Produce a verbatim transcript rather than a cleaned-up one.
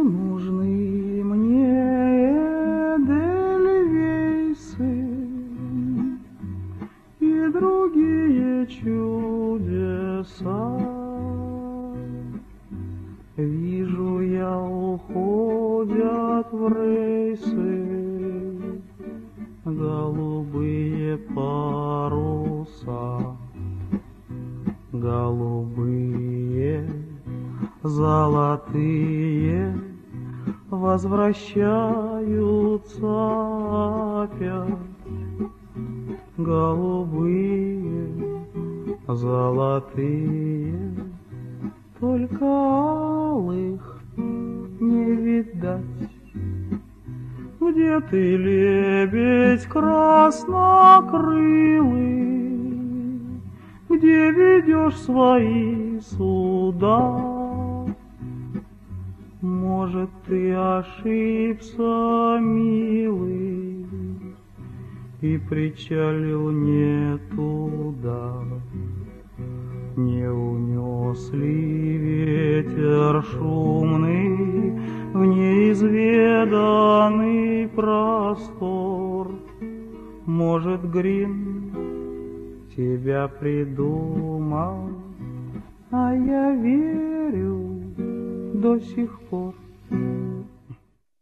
нужны мне эдельвейсы и другие чудеса. Вижу я, уходят в рейсы голубые паруса, голубые, золотые, возвращаются опять. Голубые, золотые, только алых не видать. Где ты, лебедь краснокрылый, где ведешь свои суда? Может, ты ошибся, милый, и причалил не туда? Не унес ли ветер шумный в неизведанный простор? Может, Грин тебя придумал, а я верю до сих пор.